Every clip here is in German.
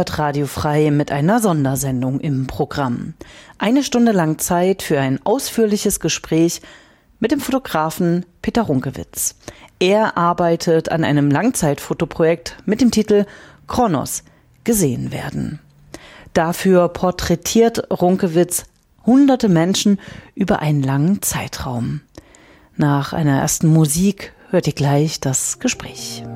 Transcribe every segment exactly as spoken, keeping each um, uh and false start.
hört Radio Frei mit einer Sondersendung im Programm. Eine Stunde lang Zeit für ein ausführliches Gespräch mit dem Fotografen Peter Runkewitz. Er arbeitet an einem Langzeitfotoprojekt mit dem Titel Kronos, gesehen werden. Dafür porträtiert Runkewitz hunderte Menschen über einen langen Zeitraum. Nach einer ersten Musik hört ihr gleich das Gespräch.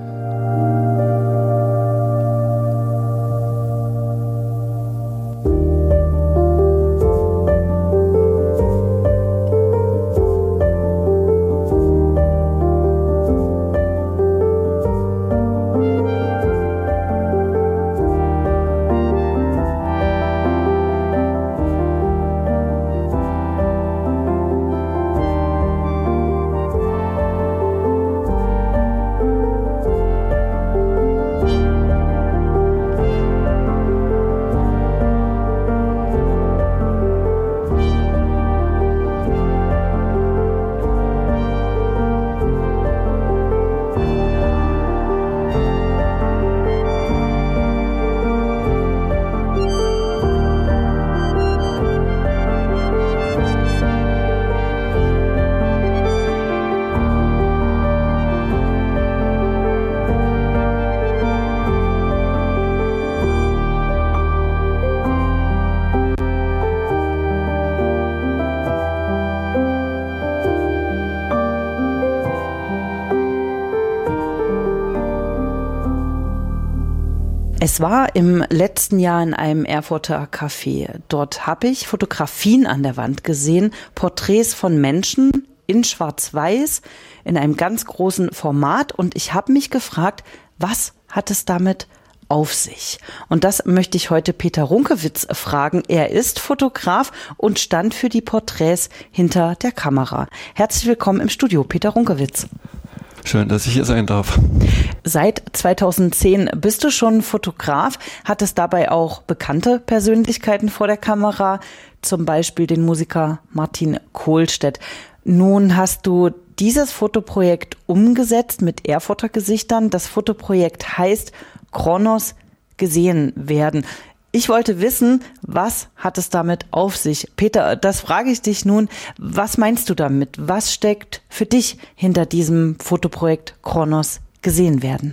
Es war im letzten Jahr in einem Erfurter Café. Dort habe ich Fotografien an der Wand gesehen, Porträts von Menschen in Schwarz-Weiß, in einem ganz großen Format. Und ich habe mich gefragt, was hat es damit auf sich? Und das möchte ich heute Peter Runkewitz fragen. Er ist Fotograf und stand für die Porträts hinter der Kamera. Herzlich willkommen im Studio, Peter Runkewitz. Schön, dass ich hier sein darf. Seit zweitausendzehn bist du schon Fotograf, hattest dabei auch bekannte Persönlichkeiten vor der Kamera, zum Beispiel den Musiker Martin Kohlstedt. Nun hast du dieses Fotoprojekt umgesetzt mit Erfurter Gesichtern. Das Fotoprojekt heißt Kronos, gesehen werden. Ich wollte wissen, was hat es damit auf sich? Peter, das frage ich dich nun. Was meinst du damit? Was steckt für dich hinter diesem Fotoprojekt Kronos, gesehen werden?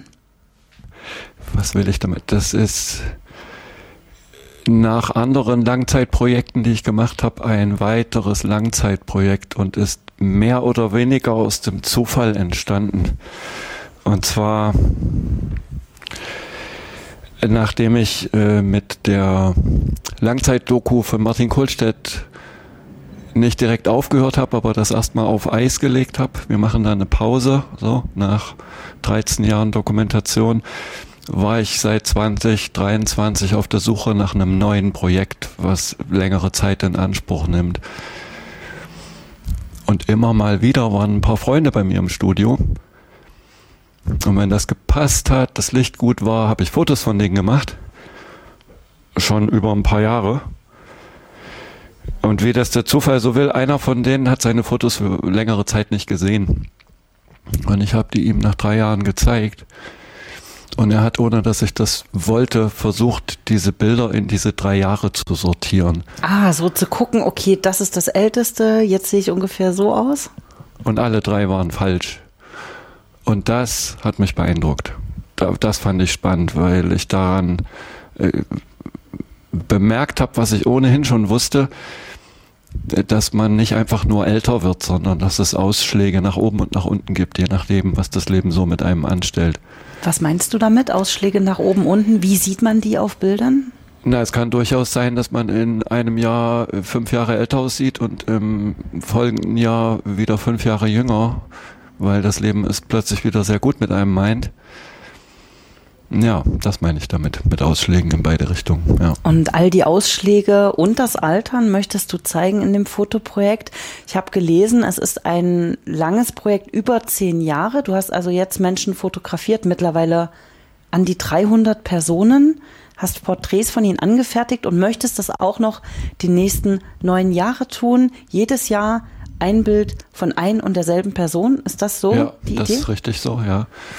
Was will ich damit? Das ist nach anderen Langzeitprojekten, die ich gemacht habe, ein weiteres Langzeitprojekt und ist mehr oder weniger aus dem Zufall entstanden. Und zwar nachdem ich äh, mit der Langzeitdoku von Martin Kohlstedt nicht direkt aufgehört habe, aber das erstmal auf Eis gelegt habe. Wir machen da eine Pause, so nach dreizehn Jahren Dokumentation, war ich seit zwanzig dreiundzwanzig auf der Suche nach einem neuen Projekt, was längere Zeit in Anspruch nimmt. Und immer mal wieder waren ein paar Freunde bei mir im Studio. Und wenn das gepasst hat, das Licht gut war, habe ich Fotos von denen gemacht. Schon über ein paar Jahre. Und wie das der Zufall so will, einer von denen hat seine Fotos für längere Zeit nicht gesehen. Und ich habe die ihm nach drei Jahren gezeigt. Und er hat, ohne dass ich das wollte, versucht, diese Bilder in diese drei Jahre zu sortieren. Ah, so zu gucken, okay, das ist das Älteste, jetzt sehe ich ungefähr so aus. Und alle drei waren falsch. Und das hat mich beeindruckt. Das fand ich spannend, weil ich daran äh, bemerkt habe, was ich ohnehin schon wusste, dass man nicht einfach nur älter wird, sondern dass es Ausschläge nach oben und nach unten gibt, je nachdem, was das Leben so mit einem anstellt. Was meinst du damit, Ausschläge nach oben, unten? Wie sieht man die auf Bildern? Na, es kann durchaus sein, dass man in einem Jahr fünf Jahre älter aussieht und im folgenden Jahr wieder fünf Jahre jünger, weil das Leben es plötzlich wieder sehr gut mit einem meint. Ja, das meine ich damit, mit Ausschlägen in beide Richtungen. Ja. Und all die Ausschläge und das Altern möchtest du zeigen in dem Fotoprojekt. Ich habe gelesen, es ist ein langes Projekt, über zehn Jahre. Du hast also jetzt Menschen fotografiert, mittlerweile an die dreihundert Personen, hast Porträts von ihnen angefertigt und möchtest das auch noch die nächsten neun Jahre tun. Jedes Jahr ein Bild von ein und derselben Person. Ist das so ja, die das Idee? Ist richtig so, ja.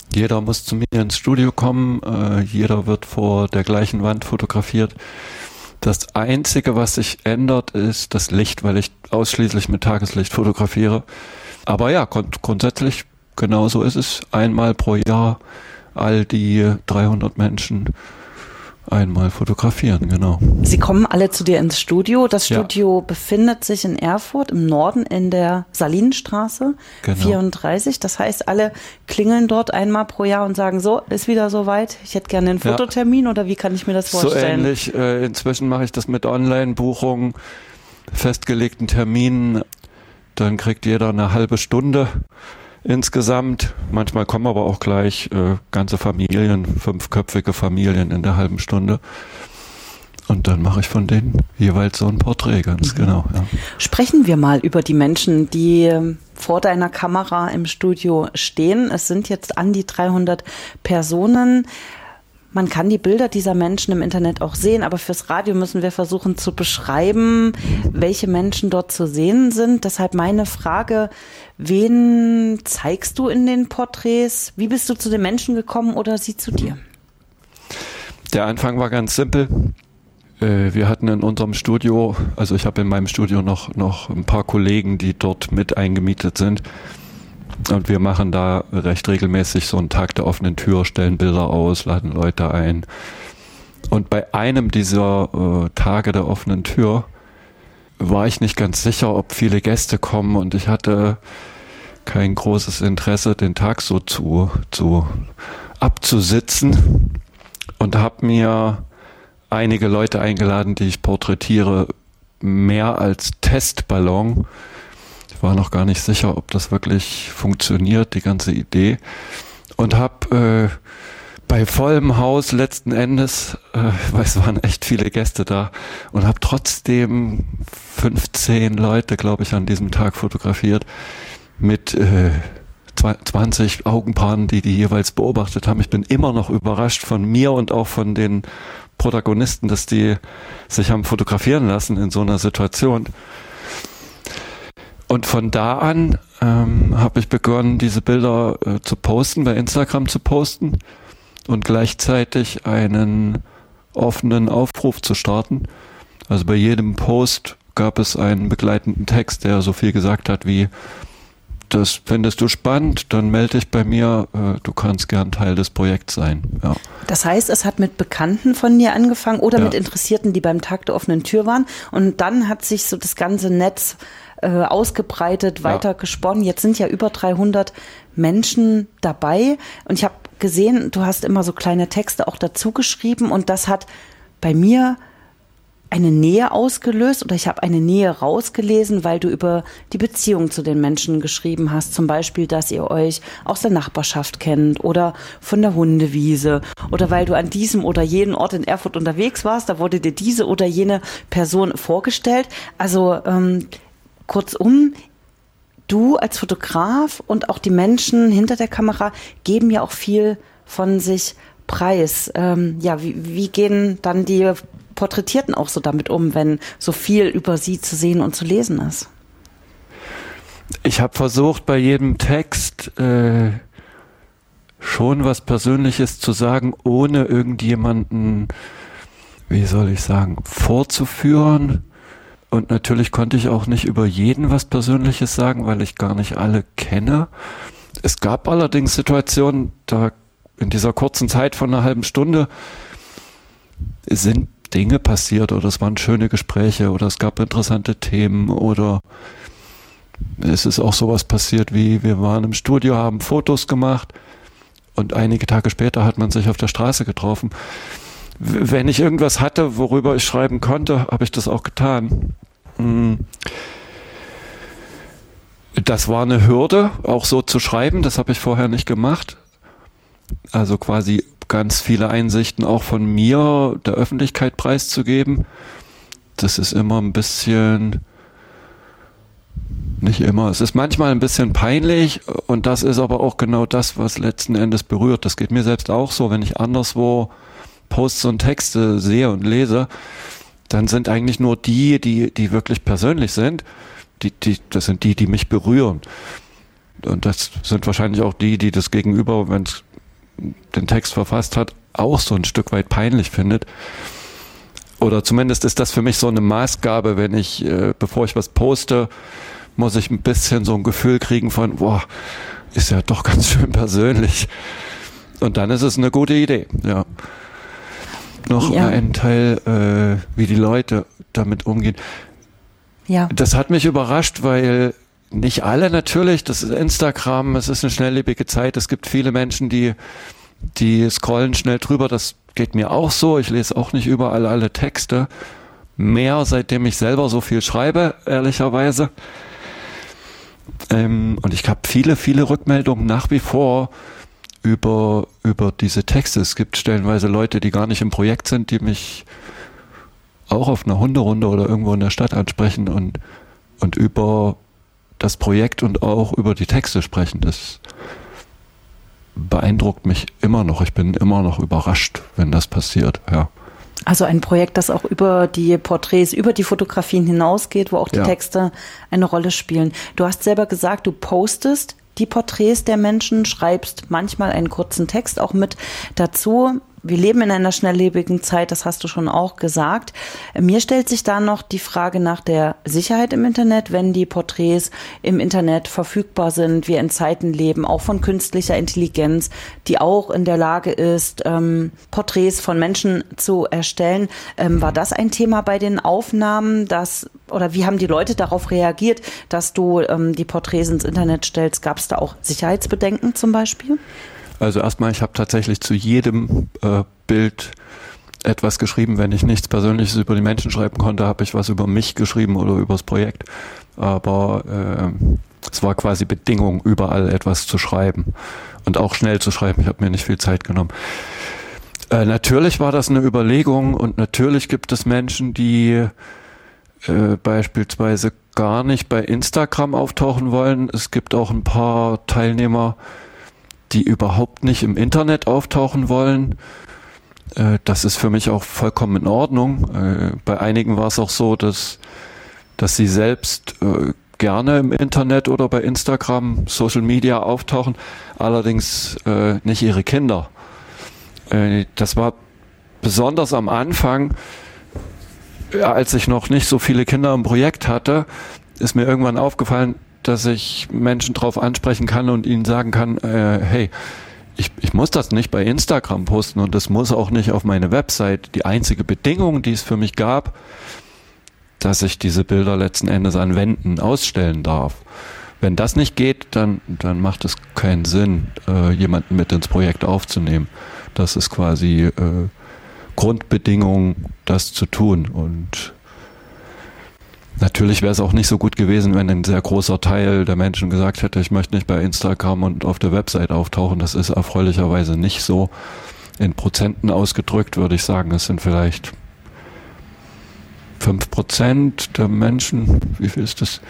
Jeder muss zu mir ins Studio kommen, äh, jeder wird vor der gleichen Wand fotografiert. Das Einzige, was sich ändert, ist das Licht, weil ich ausschließlich mit Tageslicht fotografiere. Aber ja, grund- grundsätzlich genau so ist es. Einmal pro Jahr all die dreihundert Menschen einmal fotografieren, genau. Sie kommen alle zu dir ins Studio. Das Studio ja. befindet sich in Erfurt im Norden in der Salinenstraße genau. vierunddreißig. Das heißt, alle klingeln dort einmal pro Jahr und sagen, so, ist wieder soweit, ich hätte gerne einen Fototermin ja. oder wie kann ich mir das vorstellen? So ähnlich. Äh, inzwischen mache ich das mit Online-Buchungen, festgelegten Terminen. Dann kriegt jeder eine halbe Stunde insgesamt. Manchmal kommen aber auch gleich äh, ganze Familien, fünfköpfige Familien in der halben Stunde. Und dann mache ich von denen jeweils so ein Porträt, ganz mhm. genau. Ja. Sprechen wir mal über die Menschen, die vor deiner Kamera im Studio stehen. Es sind jetzt an die dreihundert Personen. Man kann die Bilder dieser Menschen im Internet auch sehen, aber fürs Radio müssen wir versuchen zu beschreiben, welche Menschen dort zu sehen sind. Deshalb meine Frage, wen zeigst du in den Porträts? Wie bist du zu den Menschen gekommen oder sie zu dir? Der Anfang war ganz simpel. Wir hatten in unserem Studio, also ich habe in meinem Studio noch, noch ein paar Kollegen, die dort mit eingemietet sind. Und wir machen da recht regelmäßig so einen Tag der offenen Tür, stellen Bilder aus, laden Leute ein. Und bei einem dieser äh, Tage der offenen Tür war ich nicht ganz sicher, ob viele Gäste kommen. Und ich hatte kein großes Interesse, den Tag so zu, zu abzusitzen. Und habe mir einige Leute eingeladen, die ich porträtiere, mehr als Testballon. Ich war noch gar nicht sicher, ob das wirklich funktioniert, die ganze Idee. Und habe äh, bei vollem Haus letzten Endes, äh, weil es waren echt viele Gäste da, und habe trotzdem fünfzehn Leute, glaube ich, an diesem Tag fotografiert mit äh, zwanzig Augenpaaren, die die jeweils beobachtet haben. Ich bin immer noch überrascht von mir und auch von den Protagonisten, dass die sich haben fotografieren lassen in so einer Situation. Und von da an ähm, habe ich begonnen, diese Bilder äh, zu posten, bei Instagram zu posten und gleichzeitig einen offenen Aufruf zu starten. Also bei jedem Post gab es einen begleitenden Text, der so viel gesagt hat wie: Das findest du spannend, dann melde dich bei mir, äh, du kannst gern Teil des Projekts sein. Ja. Das heißt, es hat mit Bekannten von dir angefangen oder ja. mit Interessierten, die beim Tag der offenen Tür waren, und dann hat sich so das ganze Netz äh, ausgebreitet, weiter ja. gesponnen. Jetzt sind ja über dreihundert Menschen dabei und ich habe gesehen, du hast immer so kleine Texte auch dazu geschrieben und das hat bei mir eine Nähe ausgelöst oder ich habe eine Nähe rausgelesen, weil du über die Beziehung zu den Menschen geschrieben hast. Zum Beispiel, dass ihr euch aus der Nachbarschaft kennt oder von der Hundewiese oder weil du an diesem oder jenem Ort in Erfurt unterwegs warst, da wurde dir diese oder jene Person vorgestellt. Also ähm, kurzum, du als Fotograf und auch die Menschen hinter der Kamera geben ja auch viel von sich preis. Ähm, ja, wie, wie gehen dann die Porträtierten auch so damit um, wenn so viel über sie zu sehen und zu lesen ist? Ich habe versucht, bei jedem Text äh, schon was Persönliches zu sagen, ohne irgendjemanden, wie soll ich sagen, vorzuführen. Und natürlich konnte ich auch nicht über jeden was Persönliches sagen, weil ich gar nicht alle kenne. Es gab allerdings Situationen, da in dieser kurzen Zeit von einer halben Stunde sind Dinge passiert oder es waren schöne Gespräche oder es gab interessante Themen oder es ist auch sowas passiert wie, wir waren im Studio, haben Fotos gemacht und einige Tage später hat man sich auf der Straße getroffen. Wenn ich irgendwas hatte, worüber ich schreiben konnte, habe ich das auch getan. Das war eine Hürde, auch so zu schreiben, das habe ich vorher nicht gemacht. Also quasi ganz viele Einsichten auch von mir der Öffentlichkeit preiszugeben. Das ist immer ein bisschen, nicht immer, es ist manchmal ein bisschen peinlich und das ist aber auch genau das, was letzten Endes berührt. Das geht mir selbst auch so, wenn ich anderswo Posts und Texte sehe und lese, dann sind eigentlich nur die, die, die wirklich persönlich sind, die, die, das sind die, die mich berühren. Und das sind wahrscheinlich auch die, die das Gegenüber, wenn es den Text verfasst hat, auch so ein Stück weit peinlich findet. Oder zumindest ist das für mich so eine Maßgabe, wenn ich, äh, bevor ich was poste, muss ich ein bisschen so ein Gefühl kriegen von, boah, ist ja doch ganz schön persönlich. Und dann ist es eine gute Idee, ja. Noch ja. ein Teil, äh, wie die Leute damit umgehen. Ja. Das hat mich überrascht, weil nicht alle natürlich, das ist Instagram, es ist eine schnelllebige Zeit, es gibt viele Menschen, die, die scrollen schnell drüber, das geht mir auch so, ich lese auch nicht überall alle Texte, mehr seitdem ich selber so viel schreibe, ehrlicherweise. Ähm, und ich habe viele, viele Rückmeldungen nach wie vor über, über diese Texte. Es gibt stellenweise Leute, die gar nicht im Projekt sind, die mich auch auf einer Hunderunde oder irgendwo in der Stadt ansprechen und, und über das Projekt und auch über die Texte sprechen. Das beeindruckt mich immer noch. Ich bin immer noch überrascht, wenn das passiert, ja. Also ein Projekt, das auch über die Porträts, über die Fotografien hinausgeht, wo auch die ja. Texte eine Rolle spielen. Du hast selber gesagt, du postest die Porträts der Menschen, schreibst manchmal einen kurzen Text auch mit dazu. Wir leben in einer schnelllebigen Zeit, das hast du schon auch gesagt. Mir stellt sich da noch die Frage nach der Sicherheit im Internet, wenn die Porträts im Internet verfügbar sind, wir in Zeiten leben, auch von künstlicher Intelligenz, die auch in der Lage ist, ähm, Porträts von Menschen zu erstellen. Ähm, war das ein Thema bei den Aufnahmen, dass, oder wie haben die Leute darauf reagiert, dass du ähm, die Porträts ins Internet stellst? Gab es da auch Sicherheitsbedenken zum Beispiel? Also erstmal, ich habe tatsächlich zu jedem äh, Bild etwas geschrieben. Wenn ich nichts Persönliches über die Menschen schreiben konnte, habe ich was über mich geschrieben oder über das Projekt. Aber äh, es war quasi Bedingung, überall etwas zu schreiben und auch schnell zu schreiben. Ich habe mir nicht viel Zeit genommen. Äh, natürlich war das eine Überlegung und natürlich gibt es Menschen, die äh, beispielsweise gar nicht bei Instagram auftauchen wollen. Es gibt auch ein paar Teilnehmer, die überhaupt nicht im Internet auftauchen wollen. Äh, das ist für mich auch vollkommen in Ordnung. Äh, bei einigen war es auch so, dass, dass sie selbst äh, gerne im Internet oder bei Instagram, Social Media auftauchen, allerdings äh, nicht ihre Kinder. Äh, das war besonders am Anfang, ja, als ich noch nicht so viele Kinder im Projekt hatte, ist mir irgendwann aufgefallen, dass ich Menschen drauf ansprechen kann und ihnen sagen kann, äh, hey, ich, ich muss das nicht bei Instagram posten und das muss auch nicht auf meine Website. Die einzige Bedingung, die es für mich gab, dass ich diese Bilder letzten Endes an Wänden ausstellen darf. Wenn das nicht geht, dann, dann macht es keinen Sinn, äh, jemanden mit ins Projekt aufzunehmen. Das ist quasi äh, Grundbedingung, das zu tun. Und natürlich wäre es auch nicht so gut gewesen, wenn ein sehr großer Teil der Menschen gesagt hätte, ich möchte nicht bei Instagram und auf der Website auftauchen. Das ist erfreulicherweise nicht so. In Prozenten ausgedrückt würde ich sagen, es sind vielleicht fünf Prozent der Menschen. Wie viel ist das?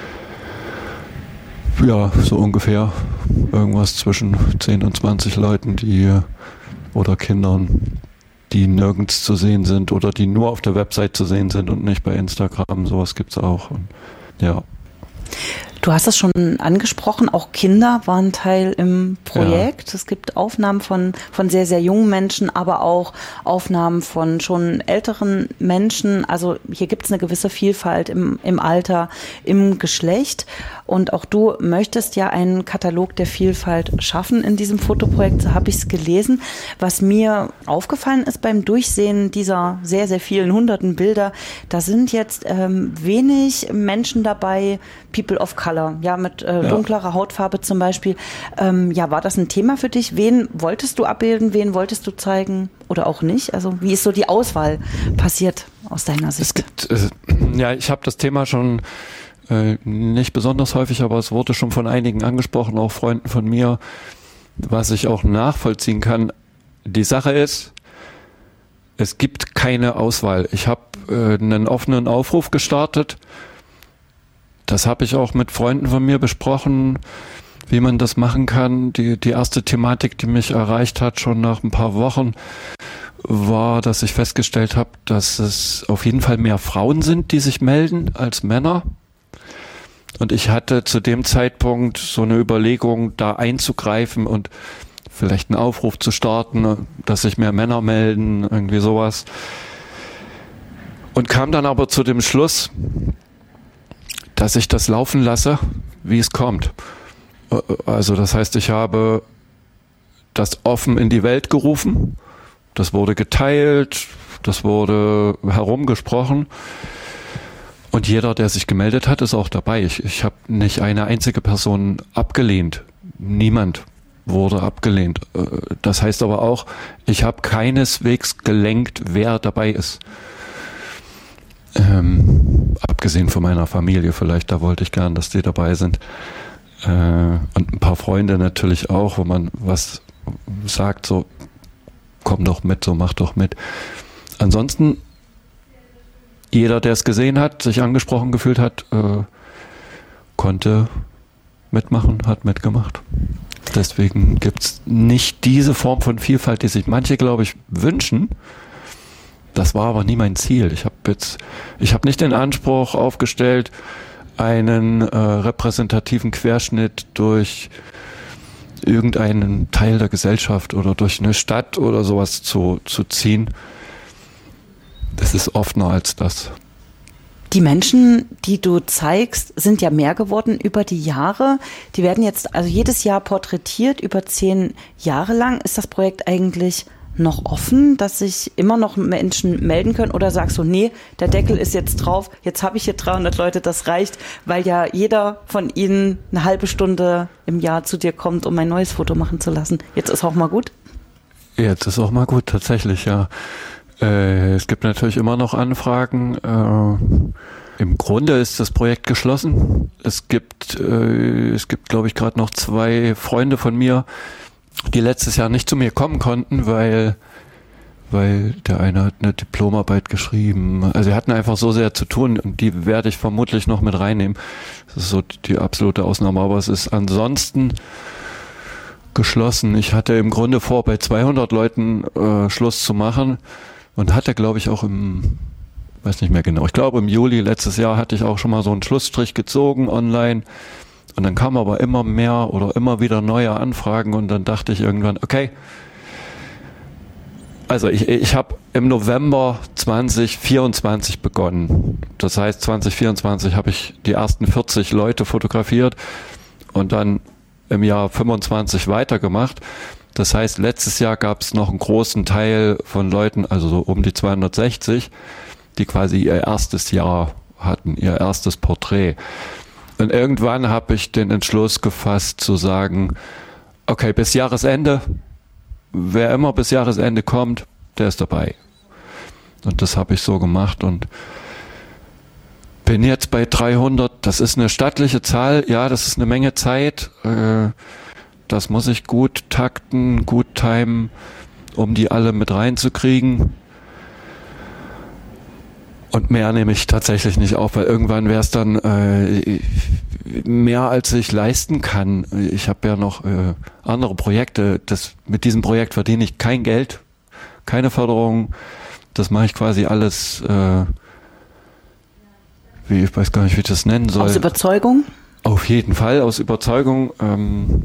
Ja, so ungefähr. Irgendwas zwischen zehn und zwanzig Leuten, die oder Kindern, die nirgends zu sehen sind oder die nur auf der Website zu sehen sind und nicht bei Instagram. Sowas gibt's auch. Und, ja. Du hast es schon angesprochen, auch Kinder waren Teil im Projekt. Ja. Es gibt Aufnahmen von, von sehr, sehr jungen Menschen, aber auch Aufnahmen von schon älteren Menschen. Also hier gibt es eine gewisse Vielfalt im, im Alter, im Geschlecht. Und auch du möchtest ja einen Katalog der Vielfalt schaffen in diesem Fotoprojekt, so habe ich es gelesen. Was mir aufgefallen ist beim Durchsehen dieser sehr, sehr vielen hunderten Bilder, da sind jetzt ähm, wenig Menschen dabei, People of Color, ja, mit äh, dunklerer ja. Hautfarbe zum Beispiel. Ähm, ja, war das ein Thema für dich? Wen wolltest du abbilden? Wen wolltest du zeigen oder auch nicht? Also wie ist so die Auswahl passiert aus deiner Sicht? Es gibt, äh, ja, ich habe das Thema schon äh, nicht besonders häufig, aber es wurde schon von einigen angesprochen, auch Freunden von mir, was ich auch nachvollziehen kann. Die Sache ist, es gibt keine Auswahl. Ich habe äh, einen offenen Aufruf gestartet. Das habe ich auch mit Freunden von mir besprochen, wie man das machen kann. Die, die erste Thematik, die mich erreicht hat, schon nach ein paar Wochen, war, dass ich festgestellt habe, dass es auf jeden Fall mehr Frauen sind, die sich melden, als Männer. Und ich hatte zu dem Zeitpunkt so eine Überlegung, da einzugreifen und vielleicht einen Aufruf zu starten, dass sich mehr Männer melden, irgendwie sowas. Und kam dann aber zu dem Schluss, dass ich das laufen lasse, wie es kommt. Also das heißt, ich habe das offen in die Welt gerufen, das wurde geteilt, das wurde herumgesprochen und jeder, der sich gemeldet hat, ist auch dabei. Ich, ich habe nicht eine einzige Person abgelehnt, niemand wurde abgelehnt. Das heißt aber auch, ich habe keineswegs gelenkt, wer dabei ist. Ähm, abgesehen von meiner Familie vielleicht, da wollte ich gern, dass die dabei sind. Äh, und ein paar Freunde natürlich auch, wo man was sagt, so komm doch mit, so mach doch mit. Ansonsten, jeder, der es gesehen hat, sich angesprochen gefühlt hat, äh, konnte mitmachen, hat mitgemacht. Deswegen gibt es nicht diese Form von Vielfalt, die sich manche, glaube ich, wünschen. Das war aber nie mein Ziel. Ich habe jetzt, ich habe nicht den Anspruch aufgestellt, einen äh, repräsentativen Querschnitt durch irgendeinen Teil der Gesellschaft oder durch eine Stadt oder sowas zu, zu ziehen. Das ist offener als das. Die Menschen, die du zeigst, sind ja mehr geworden über die Jahre. Die werden jetzt also jedes Jahr porträtiert, über zehn Jahre lang. Ist das Projekt eigentlich noch offen, dass sich immer noch Menschen melden können? Oder sagst du, nee, der Deckel ist jetzt drauf, jetzt habe ich hier dreihundert Leute, das reicht, weil ja jeder von ihnen eine halbe Stunde im Jahr zu dir kommt, um ein neues Foto machen zu lassen. Jetzt ist auch mal gut? Jetzt ist auch mal gut, tatsächlich, ja. Äh, es gibt natürlich immer noch Anfragen. Äh, im Grunde ist das Projekt geschlossen. Es gibt, äh, es gibt, glaube ich, gerade noch zwei Freunde von mir, die letztes Jahr nicht zu mir kommen konnten, weil, weil der eine hat eine Diplomarbeit geschrieben. Also sie hatten einfach so sehr zu tun und die werde ich vermutlich noch mit reinnehmen. Das ist so die absolute Ausnahme, aber es ist ansonsten geschlossen. Ich hatte im Grunde vor, bei zweihundert Leuten äh, Schluss zu machen und hatte, glaube ich, auch im, weiß nicht mehr genau, ich glaube im Juli letztes Jahr hatte ich auch schon mal so einen Schlussstrich gezogen online. Und dann kamen aber immer mehr oder immer wieder neue Anfragen und dann dachte ich irgendwann, okay, also ich, ich habe im November zwanzig vierundzwanzig begonnen. Das heißt, zwanzig vierundzwanzig habe ich die ersten vierzig Leute fotografiert und dann im Jahr fünfundzwanzig weitergemacht. Das heißt, letztes Jahr gab es noch einen großen Teil von Leuten, also so um die zweihundertsechzig, die quasi ihr erstes Jahr hatten, ihr erstes Porträt. Und irgendwann habe ich den Entschluss gefasst zu sagen, okay, bis Jahresende, wer immer bis Jahresende kommt, der ist dabei. Und das habe ich so gemacht und bin jetzt bei dreihundert. Das ist eine stattliche Zahl, ja, das ist eine Menge Zeit. Das muss ich gut takten, gut timen, um die alle mit reinzukriegen. Und mehr nehme ich tatsächlich nicht auf, weil irgendwann wäre es dann äh, mehr, als ich leisten kann. Ich habe ja noch äh, andere Projekte. Das, mit diesem Projekt verdiene ich kein Geld, keine Förderung. Das mache ich quasi alles, äh, wie, ich weiß gar nicht, wie ich das nennen soll. Aus Überzeugung? Auf jeden Fall, aus Überzeugung. Ähm,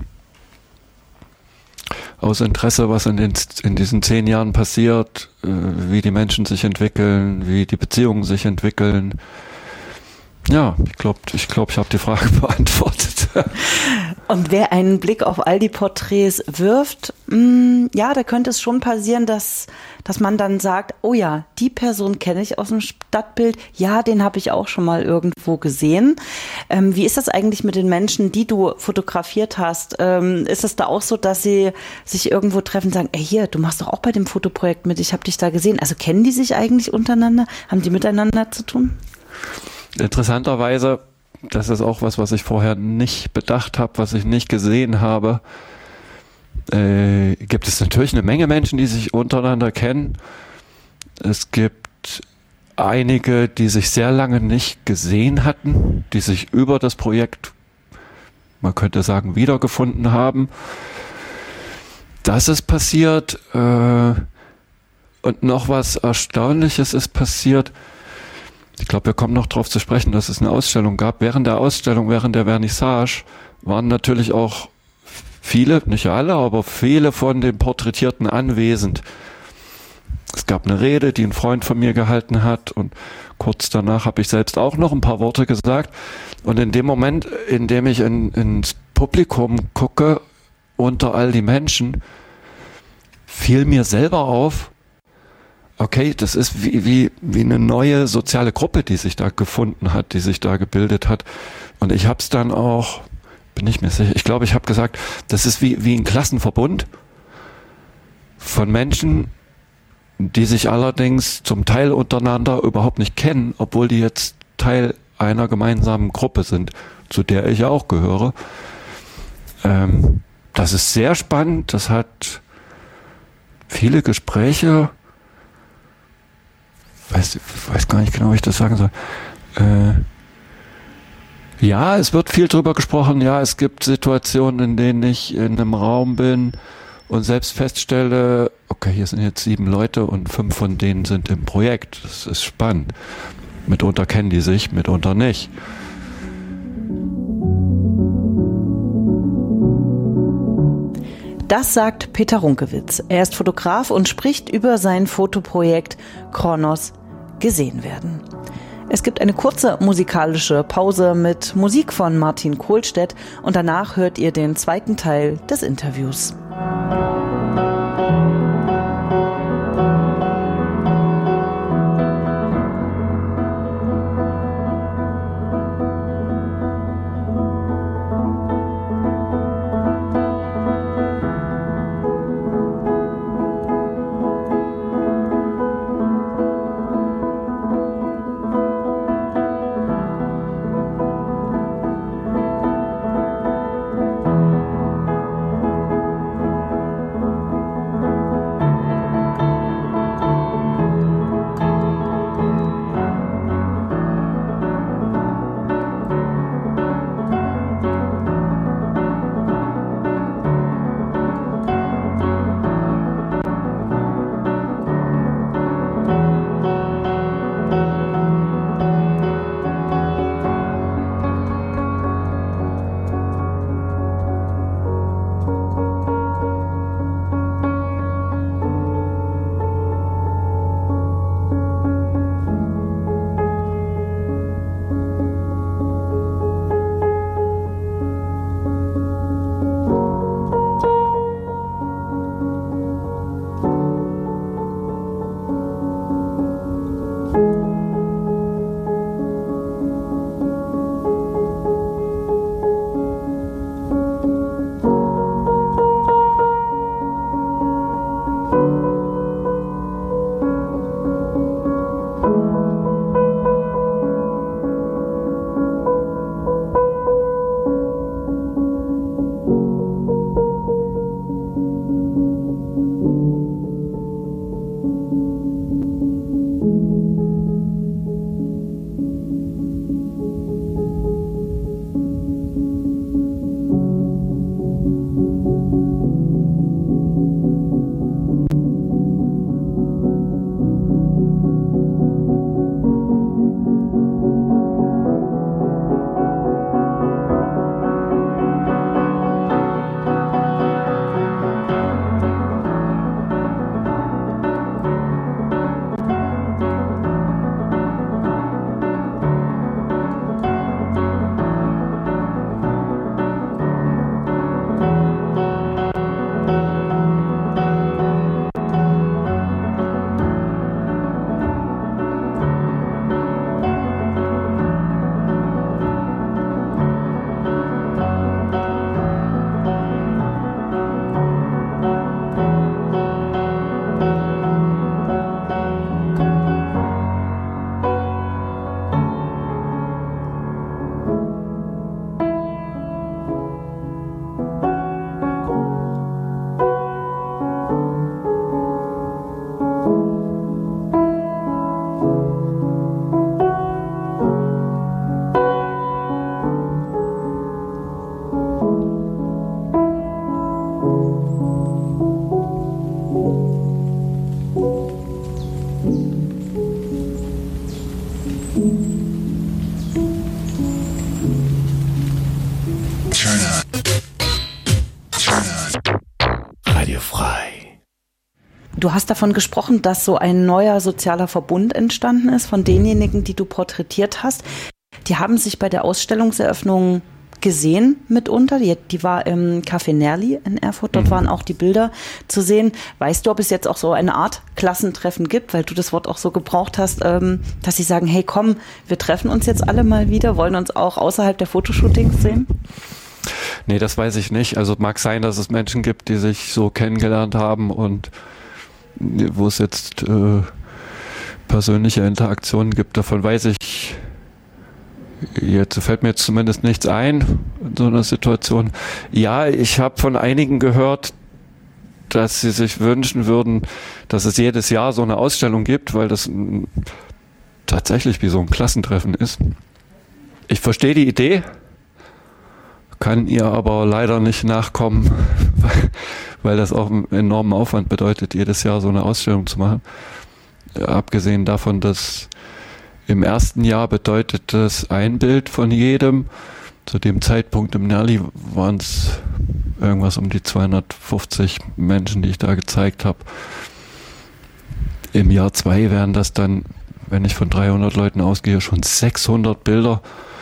aus Interesse, was in, den, in diesen zehn Jahren passiert, äh, wie die Menschen sich entwickeln, wie die Beziehungen sich entwickeln. Ja, ich glaube, ich, glaub, ich habe die Frage beantwortet. Und wer einen Blick auf all die Porträts wirft, mh, ja, da könnte es schon passieren, dass, dass man dann sagt, oh ja, die Person kenne ich aus dem Stadtbild, ja, den habe ich auch schon mal irgendwo gesehen. Ähm, wie ist das eigentlich mit den Menschen, die du fotografiert hast? Ähm, ist es da auch so, dass sie sich irgendwo treffen und sagen, ey, hier, du machst doch auch bei dem Fotoprojekt mit, ich habe dich da gesehen. Also kennen die sich eigentlich untereinander? Haben die miteinander zu tun? Interessanterweise, das ist auch was, was ich vorher nicht bedacht habe, was ich nicht gesehen habe, äh, gibt es natürlich eine Menge Menschen, die sich untereinander kennen. Es gibt einige, die sich sehr lange nicht gesehen hatten, die sich über das Projekt, man könnte sagen, wiedergefunden haben. Das ist passiert. Äh, und noch was Erstaunliches ist passiert. Ich glaube, wir kommen noch darauf zu sprechen, dass es eine Ausstellung gab. Während der Ausstellung, während der Vernissage, waren natürlich auch viele, nicht alle, aber viele von den Porträtierten anwesend. Es gab eine Rede, die ein Freund von mir gehalten hat und kurz danach habe ich selbst auch noch ein paar Worte gesagt. Und in dem Moment, in dem ich in, ins Publikum gucke, unter all die Menschen, fiel mir selber auf, okay, das ist wie, wie, wie eine neue soziale Gruppe, die sich da gefunden hat, die sich da gebildet hat. Und ich habe es dann auch, bin ich mir sicher, ich glaube, ich habe gesagt, das ist wie, wie ein Klassenverbund von Menschen, die sich allerdings zum Teil untereinander überhaupt nicht kennen, obwohl die jetzt Teil einer gemeinsamen Gruppe sind, zu der ich auch gehöre. Ähm, das ist sehr spannend, das hat viele Gespräche, weiß, weiß gar nicht genau, wie ich das sagen soll. Äh, ja, es wird viel drüber gesprochen, ja, es gibt Situationen, in denen ich in einem Raum bin und selbst feststelle, okay, hier sind jetzt sieben Leute und fünf von denen sind im Projekt. Das ist spannend. Mitunter kennen die sich, mitunter nicht. Das sagt Peter Runkewitz. Er ist Fotograf und spricht über sein Fotoprojekt Kronos gesehen werden. Es gibt eine kurze musikalische Pause mit Musik von Martin Kohlstedt und danach hört ihr den zweiten Teil des Interviews. Turn Du hast davon gesprochen, dass so ein neuer sozialer Verbund entstanden ist von denjenigen, die du porträtiert hast. Die haben sich bei der Ausstellungseröffnung gesehen mitunter. Die, die war im Café Nerli in Erfurt. Dort mhm. waren auch die Bilder zu sehen. Weißt du, ob es jetzt auch so eine Art Klassentreffen gibt, weil du das Wort auch so gebraucht hast, ähm, dass sie sagen, hey komm, wir treffen uns jetzt alle mal wieder, wollen uns auch außerhalb der Fotoshootings sehen? Nee, das weiß ich nicht. Also mag sein, dass es Menschen gibt, die sich so kennengelernt haben und wo es jetzt äh, persönliche Interaktionen gibt. Davon weiß ich, jetzt fällt mir jetzt zumindest nichts ein in so einer Situation. Ja, ich habe von einigen gehört, dass sie sich wünschen würden, dass es jedes Jahr so eine Ausstellung gibt, weil das m, tatsächlich wie so ein Klassentreffen ist. Ich verstehe die Idee, kann ihr aber leider nicht nachkommen, weil, weil das auch einen enormen Aufwand bedeutet, jedes Jahr so eine Ausstellung zu machen. Ja, abgesehen davon, dass im ersten Jahr bedeutet das ein Bild von jedem. Zu dem Zeitpunkt im Nerli waren es irgendwas um die zweihundertfünfzig Menschen, die ich da gezeigt habe. Im Jahr zwei wären das dann, wenn ich von dreihundert Leuten ausgehe, schon sechshundert Bilder.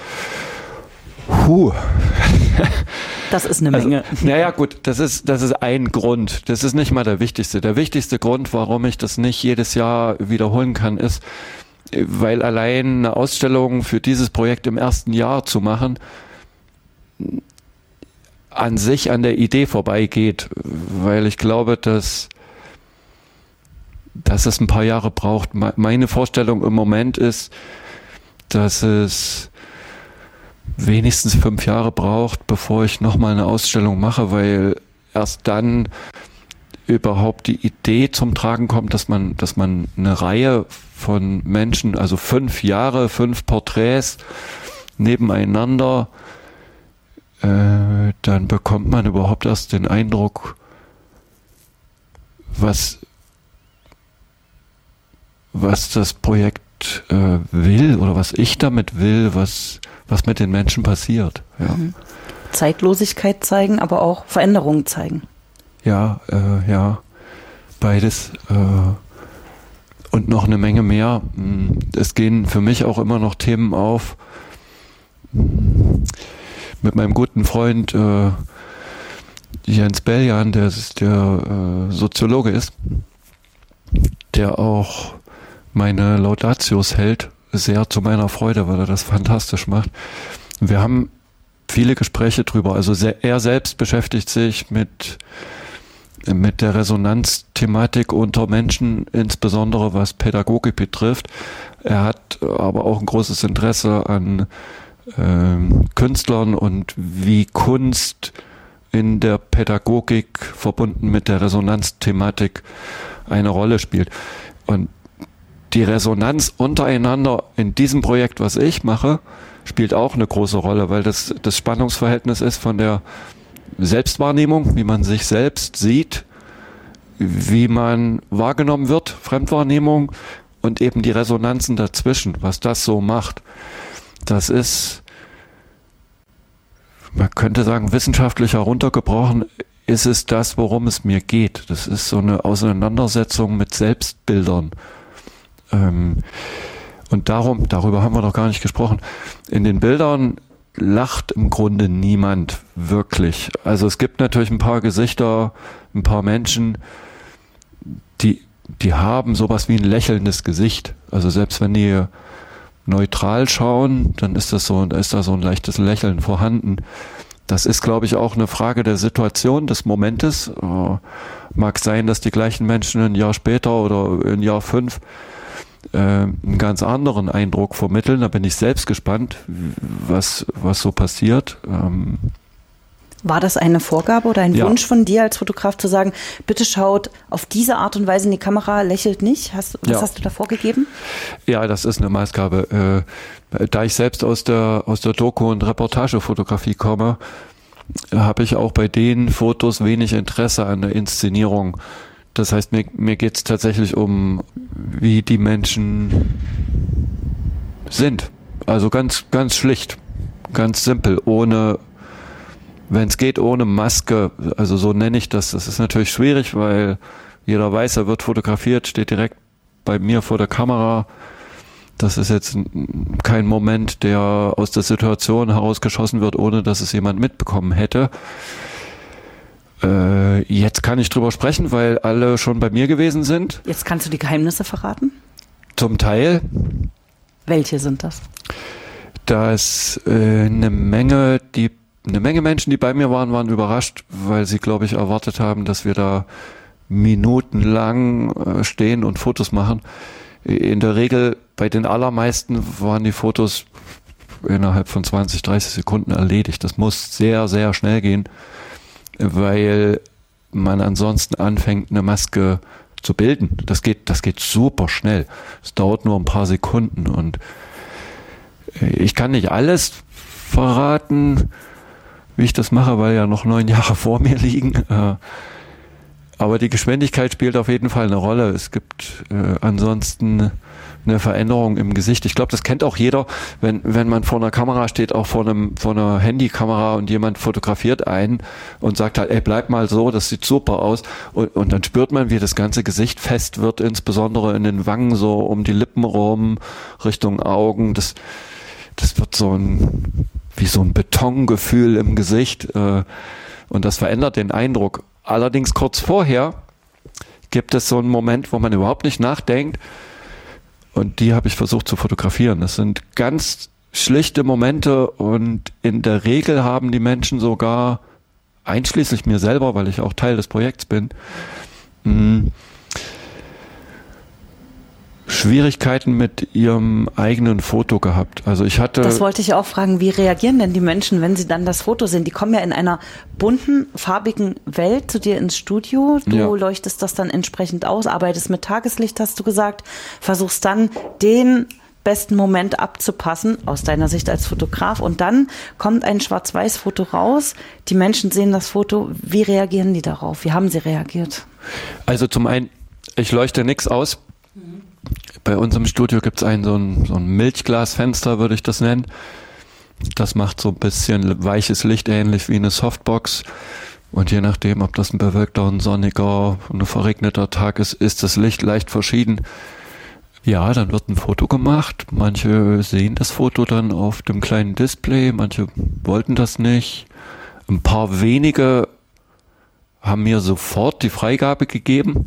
Puh. Das ist eine Menge. Also, naja gut, das ist, das ist ein Grund. Das ist nicht mal der wichtigste. Der wichtigste Grund, warum ich das nicht jedes Jahr wiederholen kann, ist, weil allein eine Ausstellung für dieses Projekt im ersten Jahr zu machen, an sich an der Idee vorbeigeht, weil ich glaube, dass, dass es ein paar Jahre braucht. Meine Vorstellung im Moment ist, dass es wenigstens fünf Jahre braucht, bevor ich nochmal eine Ausstellung mache, weil erst dann überhaupt die Idee zum Tragen kommt, dass man, dass man eine Reihe von Menschen, also fünf Jahre, fünf Porträts nebeneinander, äh, dann bekommt man überhaupt erst den Eindruck, was, was das Projekt äh, will oder was ich damit will, was, was mit den Menschen passiert. Ja. Zeitlosigkeit zeigen, aber auch Veränderungen zeigen. Ja, äh, ja, beides äh, und noch eine Menge mehr. Es gehen für mich auch immer noch Themen auf. Mit meinem guten Freund äh, Jens Beljan, der, der äh, Soziologe ist, der auch meine Laudatios hält, sehr zu meiner Freude, weil er das fantastisch macht. Wir haben viele Gespräche drüber. Also sehr, er selbst beschäftigt sich mit mit der Resonanzthematik unter Menschen, insbesondere was Pädagogik betrifft. Er hat aber auch ein großes Interesse an ähm, Künstlern und wie Kunst in der Pädagogik verbunden mit der Resonanzthematik eine Rolle spielt. Und die Resonanz untereinander in diesem Projekt, was ich mache, spielt auch eine große Rolle, weil das das Spannungsverhältnis ist von der Selbstwahrnehmung, wie man sich selbst sieht, wie man wahrgenommen wird, Fremdwahrnehmung und eben die Resonanzen dazwischen, was das so macht. Das ist, man könnte sagen, wissenschaftlich heruntergebrochen, ist es das, worum es mir geht. Das ist so eine Auseinandersetzung mit Selbstbildern. Ähm, und darum, darüber haben wir noch gar nicht gesprochen. In den Bildern lacht im Grunde niemand wirklich. Also es gibt natürlich ein paar Gesichter, ein paar Menschen, die, die haben sowas wie ein lächelndes Gesicht. Also selbst wenn die neutral schauen, dann ist das so, da ist da so ein leichtes Lächeln vorhanden. Das ist, glaube ich, auch eine Frage der Situation, des Momentes. Äh, mag sein, dass die gleichen Menschen ein Jahr später oder ein Jahr fünf einen ganz anderen Eindruck vermitteln. Da bin ich selbst gespannt, was, was so passiert. Ähm War das eine Vorgabe oder ein ja. Wunsch von dir als Fotograf zu sagen, bitte schaut auf diese Art und Weise in die Kamera, lächelt nicht? Hast, was ja. hast du da vorgegeben? Ja, das ist eine Maßgabe. Äh, da ich selbst aus der, aus der Doku- und Reportagefotografie komme, habe ich auch bei den Fotos wenig Interesse an der Inszenierung. Das heißt, mir, mir geht es tatsächlich um, wie die Menschen sind. Also ganz, ganz schlicht, ganz simpel, ohne, wenn es geht, ohne Maske. Also so nenne ich das. Das ist natürlich schwierig, weil Jeder weiß, er wird fotografiert, steht direkt bei mir vor der Kamera. Das ist jetzt kein Moment, der aus der Situation herausgeschossen wird, ohne dass es jemand mitbekommen hätte. Äh, jetzt kann ich drüber sprechen, weil alle schon bei mir gewesen sind. Jetzt kannst du die Geheimnisse verraten? Zum Teil. Welche sind das? Dass äh, eine Menge, die eine Menge Menschen, die bei mir waren, waren überrascht, weil sie, glaube ich, erwartet haben, dass wir da minutenlang äh, stehen und Fotos machen. In der Regel, bei den allermeisten waren die Fotos innerhalb von zwanzig, dreißig Sekunden erledigt. Das muss sehr, sehr schnell gehen, weil man ansonsten anfängt, eine Maske zu bilden. Das geht, das geht super schnell. Es dauert nur ein paar Sekunden und ich kann nicht alles verraten, wie ich das mache, weil ja noch neun Jahre vor mir liegen. Aber die Geschwindigkeit spielt auf jeden Fall eine Rolle. Es gibt äh, ansonsten eine Veränderung im Gesicht. Ich glaube, das kennt auch jeder, wenn wenn man vor einer Kamera steht, auch vor einem vor einer Handykamera und jemand fotografiert einen und sagt halt, ey, bleib mal so, das sieht super aus. Und, und dann spürt man, wie das ganze Gesicht fest wird, insbesondere in den Wangen, so um die Lippen rum, Richtung Augen. Das das wird so ein wie so ein Betongefühl im Gesicht äh, und das verändert den Eindruck. Allerdings kurz vorher gibt es so einen Moment, wo man überhaupt nicht nachdenkt und die habe ich versucht zu fotografieren. Das sind ganz schlichte Momente und in der Regel haben die Menschen sogar, einschließlich mir selber, weil ich auch Teil des Projekts bin, mh, Schwierigkeiten mit ihrem eigenen Foto gehabt. Also ich hatte. Das wollte ich auch fragen, wie reagieren denn die Menschen, wenn sie dann das Foto sehen? Die kommen ja in einer bunten, farbigen Welt zu dir ins Studio. Du ja. leuchtest das dann entsprechend aus, arbeitest mit Tageslicht, hast du gesagt, versuchst dann den besten Moment abzupassen, aus deiner Sicht als Fotograf. Und dann kommt ein Schwarz-Weiß-Foto raus. Die Menschen sehen das Foto. Wie reagieren die darauf? Wie haben sie reagiert? Also zum einen, ich leuchte nichts aus. Mhm. Bei uns im Studio gibt es ein so ein, so ein Milchglasfenster, würde ich das nennen. Das macht so ein bisschen weiches Licht, ähnlich wie eine Softbox. Und je nachdem, ob das ein bewölkter, ein sonniger, ein verregneter Tag ist, ist das Licht leicht verschieden. Ja, dann wird ein Foto gemacht. Manche sehen das Foto dann auf dem kleinen Display, manche wollten das nicht. Ein paar wenige haben mir sofort die Freigabe gegeben.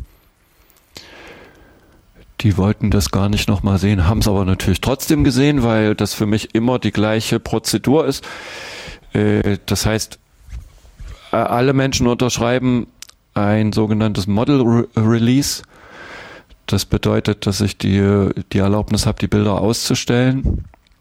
Die wollten das gar nicht nochmal sehen, haben es aber natürlich trotzdem gesehen, weil das für mich immer die gleiche Prozedur ist. Das heißt, alle Menschen unterschreiben ein sogenanntes Model Release. Das bedeutet, dass ich die, die Erlaubnis habe, die Bilder auszustellen.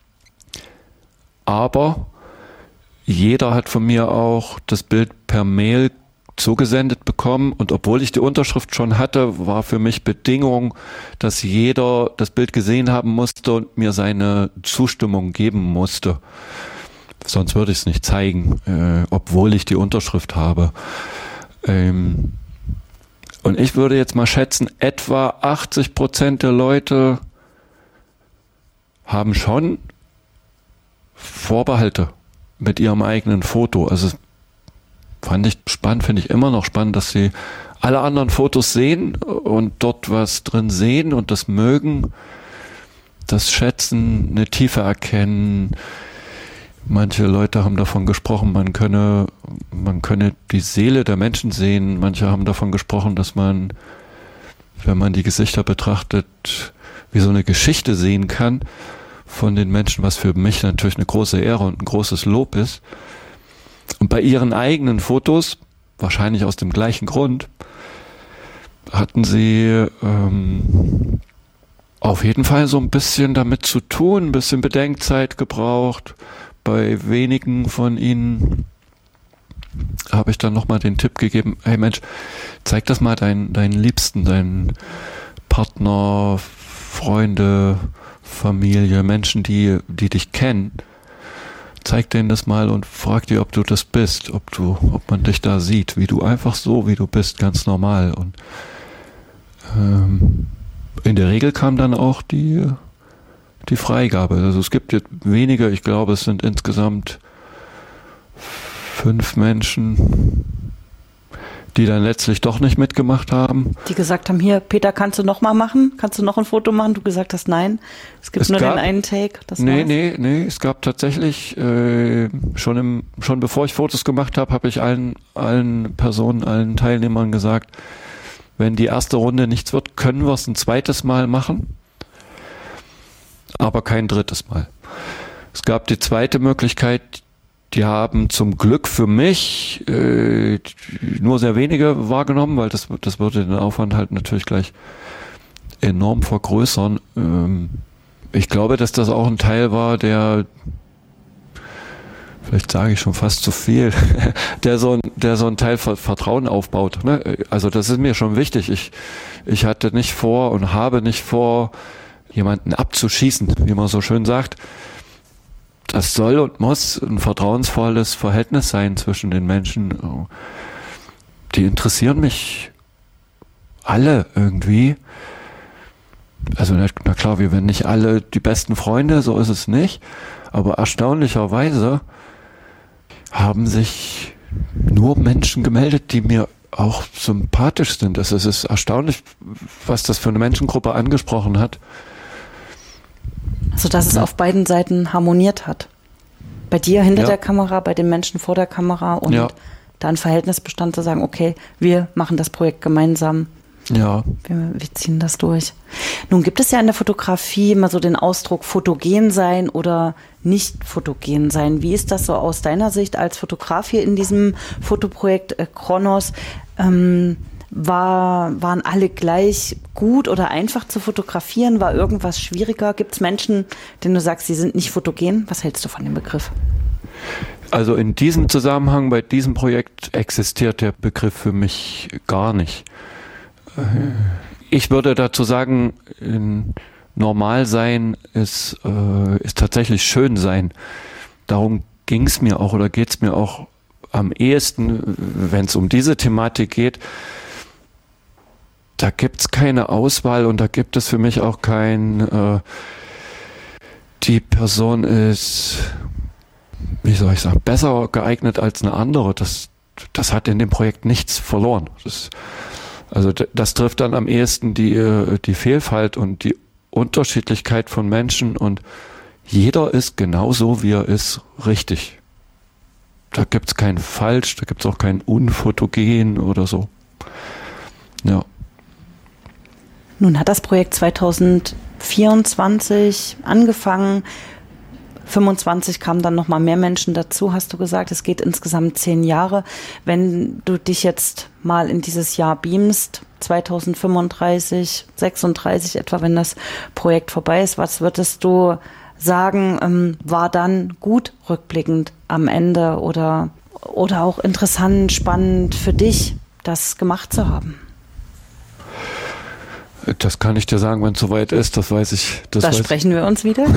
Aber jeder hat von mir auch das Bild per Mail zugesendet bekommen und obwohl ich die Unterschrift schon hatte, war für mich Bedingung, dass jeder das Bild gesehen haben musste und mir seine Zustimmung geben musste. Sonst würde ich es nicht zeigen, äh, obwohl ich die Unterschrift habe. Ähm, und ich würde jetzt mal schätzen, etwa achtzig Prozent der Leute haben schon Vorbehalte mit ihrem eigenen Foto. Also fand ich spannend, finde ich immer noch spannend, dass sie alle anderen Fotos sehen und dort was drin sehen und das mögen, das schätzen, eine Tiefe erkennen. Manche Leute haben davon gesprochen, man könne, man könne die Seele der Menschen sehen. Manche haben davon gesprochen, dass man, wenn man die Gesichter betrachtet, wie so eine Geschichte sehen kann von den Menschen, was für mich natürlich eine große Ehre und ein großes Lob ist. Und bei ihren eigenen Fotos, wahrscheinlich aus dem gleichen Grund, hatten sie ähm, auf jeden Fall so ein bisschen damit zu tun, ein bisschen Bedenkzeit gebraucht. Bei wenigen von ihnen habe ich dann nochmal den Tipp gegeben, hey Mensch, zeig das mal deinen, deinen Liebsten, deinen Partner, Freunde, Familie, Menschen, die, die dich kennen. Zeig denen das mal und frag die, ob du das bist, ob du, ob man dich da sieht, wie du einfach so, wie du bist, ganz normal. Und ähm, in der Regel kam dann auch die, die Freigabe. Also es gibt jetzt wenige, ich glaube, es sind insgesamt fünf Menschen, die dann letztlich doch nicht mitgemacht haben. Die gesagt haben, hier, Peter, kannst du noch mal machen? Kannst du noch ein Foto machen? Du gesagt hast, nein, es gibt es nur gab, den einen Take. Das nee, war's. nee, nee, es gab tatsächlich, äh, schon, im, schon bevor ich Fotos gemacht habe, habe ich allen, allen Personen, allen Teilnehmern gesagt, wenn die erste Runde nichts wird, können wir es ein zweites Mal machen, aber kein drittes Mal. Es gab die zweite Möglichkeit, die haben zum Glück für mich äh, nur sehr wenige wahrgenommen, weil das, das würde den Aufwand halt natürlich gleich enorm vergrößern. Ähm, ich glaube, dass das auch ein Teil war, der, vielleicht sage ich schon fast zu viel, der so ein, der so ein Teil Vertrauen aufbaut. Ne? Also das ist mir schon wichtig. Ich, ich hatte nicht vor und habe nicht vor, jemanden abzuschießen, wie man so schön sagt. Das soll und muss ein vertrauensvolles Verhältnis sein zwischen den Menschen. Die interessieren mich alle irgendwie. Also na klar, wir werden nicht alle die besten Freunde, so ist es nicht. Aber erstaunlicherweise haben sich nur Menschen gemeldet, die mir auch sympathisch sind. Also es ist erstaunlich, was das für eine Menschengruppe angesprochen hat. Also dass es auf beiden Seiten harmoniert hat. Bei dir hinter ja. der Kamera, bei den Menschen vor der Kamera und ja. da ein Verhältnis bestand zu sagen, okay, wir machen das Projekt gemeinsam. Ja. Wir, wir ziehen das durch. Nun gibt es ja in der Fotografie immer so den Ausdruck fotogen sein oder nicht fotogen sein. Wie ist das so aus deiner Sicht als Fotograf hier in diesem Fotoprojekt äh, Kronos? Ähm, War, waren alle gleich gut oder einfach zu fotografieren? War irgendwas schwieriger? Gibt es Menschen, denen du sagst, sie sind nicht fotogen? Was hältst du von dem Begriff? Also in diesem Zusammenhang, bei diesem Projekt existiert der Begriff für mich gar nicht. Ich würde dazu sagen, normal sein ist, äh, ist tatsächlich schön sein. Darum ging es mir auch oder geht es mir auch am ehesten, wenn es um diese Thematik geht. Da gibt es keine Auswahl und da gibt es für mich auch kein, äh, die Person ist, wie soll ich sagen, besser geeignet als eine andere. Das, das hat in dem Projekt nichts verloren. Das, also das trifft dann am ehesten die, die Vielfalt und die Unterschiedlichkeit von Menschen und jeder ist genauso, wie er ist, richtig. Da gibt es kein Falsch, da gibt es auch kein Unfotogen oder so. Ja. Nun hat das Projekt zwanzig vierundzwanzig angefangen. fünfundzwanzig kamen dann noch mal mehr Menschen dazu, hast du gesagt. Es geht insgesamt zehn Jahre. Wenn du dich jetzt mal in dieses Jahr beamst, zwanzig fünfunddreißig, sechsunddreißig etwa, wenn das Projekt vorbei ist, was würdest du sagen, ähm, war dann gut rückblickend am Ende oder, oder auch interessant, spannend für dich, das gemacht zu haben? Das kann ich dir sagen, wenn es soweit ist, das weiß ich. Das da weiß sprechen wir uns wieder.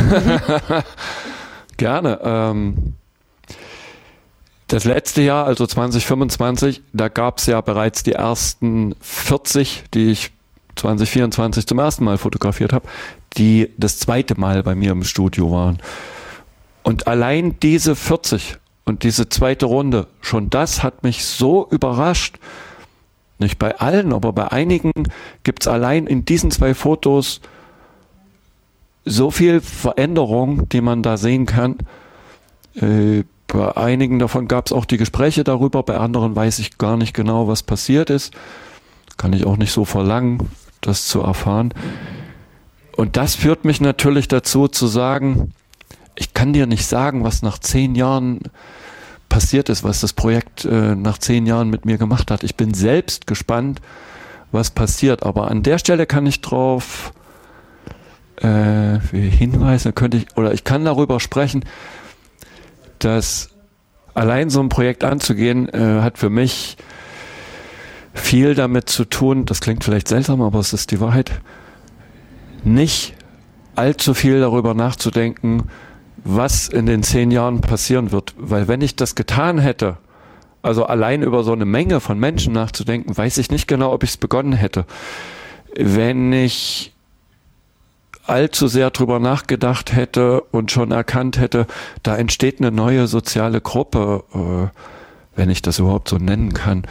Gerne. Ähm, das letzte Jahr, also zwanzig fünfundzwanzig, da gab es ja bereits die ersten vierzig, die ich zwanzig vierundzwanzig zum ersten Mal fotografiert habe, die das zweite Mal bei mir im Studio waren. Und allein diese vierzig und diese zweite Runde, schon das hat mich so überrascht. Nicht bei allen, aber bei einigen gibt es allein in diesen zwei Fotos so viel Veränderung, die man da sehen kann. Äh, bei einigen davon gab es auch die Gespräche darüber, bei anderen weiß ich gar nicht genau, was passiert ist. Kann ich auch nicht so verlangen, das zu erfahren. Und das führt mich natürlich dazu zu sagen, ich kann dir nicht sagen, was nach zehn Jahren passiert ist, was das Projekt äh, nach zehn Jahren mit mir gemacht hat. Ich bin selbst gespannt, was passiert. Aber an der Stelle kann ich drauf äh, hinweisen, könnte ich, oder ich kann darüber sprechen, dass allein so ein Projekt anzugehen, äh, hat für mich viel damit zu tun, das klingt vielleicht seltsam, aber es ist die Wahrheit, nicht allzu viel darüber nachzudenken, was in den zehn Jahren passieren wird. Weil wenn ich das getan hätte, also allein über so eine Menge von Menschen nachzudenken, weiß ich nicht genau, ob ich es begonnen hätte. Wenn ich allzu sehr drüber nachgedacht hätte und schon erkannt hätte, da entsteht eine neue soziale Gruppe, äh, wenn ich das überhaupt so nennen kann,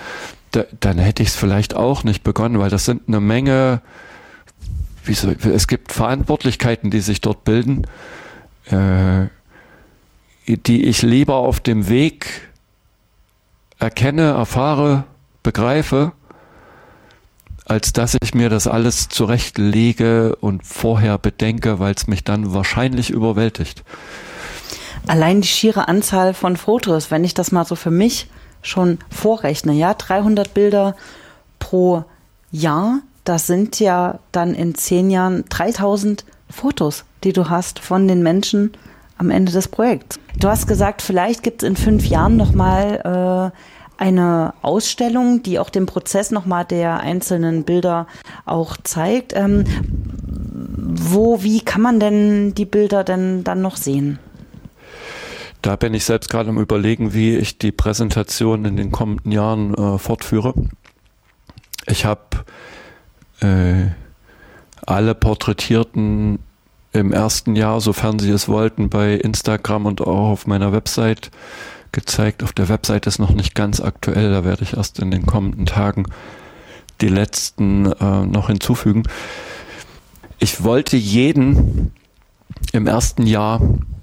da, dann hätte ich es vielleicht auch nicht begonnen, weil das sind eine Menge, wie so, es gibt Verantwortlichkeiten, die sich dort bilden, äh, die ich lieber auf dem Weg erkenne, erfahre, begreife, als dass ich mir das alles zurechtlege und vorher bedenke, weil es mich dann wahrscheinlich überwältigt. Allein die schiere Anzahl von Fotos, wenn ich das mal so für mich schon vorrechne, ja, dreihundert Bilder pro Jahr, das sind ja dann in zehn Jahren dreitausend Fotos, die du hast von den Menschen am Ende des Projekts. Du hast gesagt, vielleicht gibt es in fünf Jahren nochmal äh, eine Ausstellung, die auch den Prozess nochmal der einzelnen Bilder auch zeigt. Ähm, wo, wie kann man denn die Bilder denn dann noch sehen? Da bin ich selbst gerade am Überlegen, wie ich die Präsentation in den kommenden Jahren äh, fortführe. Ich habe äh, alle Porträtierten im ersten Jahr, sofern sie es wollten, bei Instagram und auch auf meiner Website gezeigt. Auf der Website ist noch nicht ganz aktuell, da werde ich erst in den kommenden Tagen die letzten äh, noch hinzufügen. Ich wollte jeden im ersten Jahr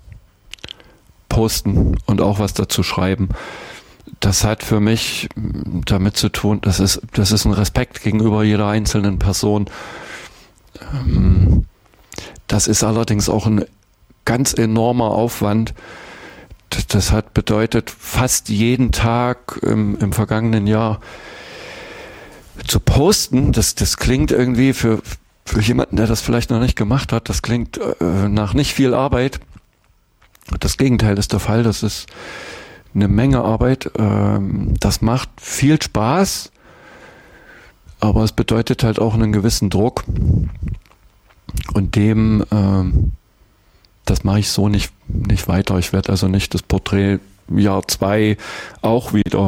posten und auch was dazu schreiben. Das hat für mich damit zu tun, das ist, das ist ein Respekt gegenüber jeder einzelnen Person. Das ist allerdings auch ein ganz enormer Aufwand. Das hat bedeutet, fast jeden Tag im, im vergangenen Jahr zu posten. Das, das klingt irgendwie für, für jemanden, der das vielleicht noch nicht gemacht hat, das klingt äh, nach nicht viel Arbeit. Das Gegenteil ist der Fall. Das ist eine Menge Arbeit. Ähm, das macht viel Spaß, aber es bedeutet halt auch einen gewissen Druck. Und dem, ähm, das mache ich so nicht, nicht weiter. Ich werde also nicht das Porträt Jahr zwei auch wieder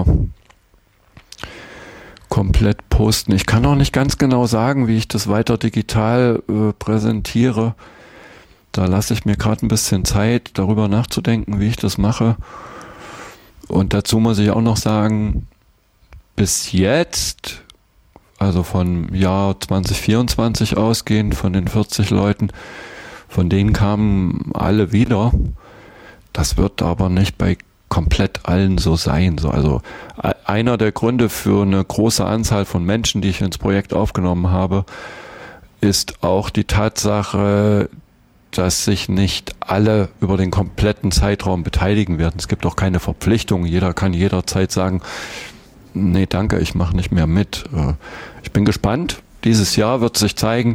komplett posten. Ich kann auch nicht ganz genau sagen, wie ich das weiter digital äh, präsentiere. Da lasse ich mir gerade ein bisschen Zeit, darüber nachzudenken, wie ich das mache. Und dazu muss ich auch noch sagen, bis jetzt, also von Jahr zwanzig vierundzwanzig ausgehend, von den vierzig Leuten, von denen kamen alle wieder. Das wird aber nicht bei komplett allen so sein. So, also einer der Gründe für eine große Anzahl von Menschen, die ich ins Projekt aufgenommen habe, ist auch die Tatsache, dass sich nicht alle über den kompletten Zeitraum beteiligen werden. Es gibt auch keine Verpflichtung. Jeder kann jederzeit sagen, nee, danke, ich mache nicht mehr mit. Ich bin gespannt. Dieses Jahr wird sich zeigen,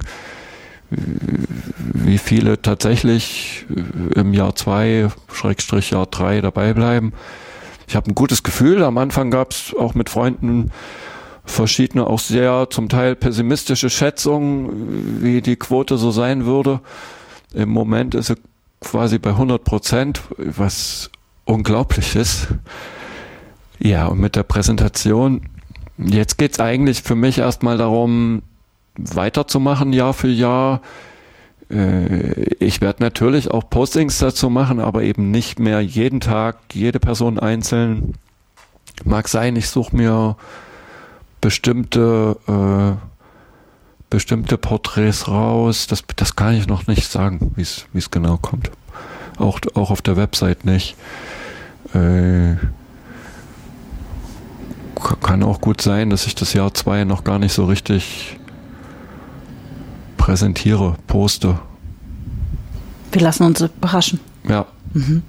wie viele tatsächlich im Jahr zwei, Schrägstrich Jahr drei dabei bleiben. Ich habe ein gutes Gefühl. Am Anfang gab es auch mit Freunden verschiedene, auch sehr zum Teil pessimistische Schätzungen, wie die Quote so sein würde. Im Moment ist sie quasi bei hundert Prozent, was unglaublich ist. Ja, und mit der Präsentation, jetzt geht es eigentlich für mich erstmal darum, weiterzumachen Jahr für Jahr. Ich werde natürlich auch Postings dazu machen, aber eben nicht mehr jeden Tag, jede Person einzeln. Mag sein, ich suche mir bestimmte äh, bestimmte Porträts raus. Das, das kann ich noch nicht sagen, wie es wie es genau kommt. Auch, auch auf der Website nicht. Äh, kann auch gut sein, dass ich das Jahr zwei noch gar nicht so richtig präsentiere, poste. Wir lassen uns überraschen. Ja. Mhm.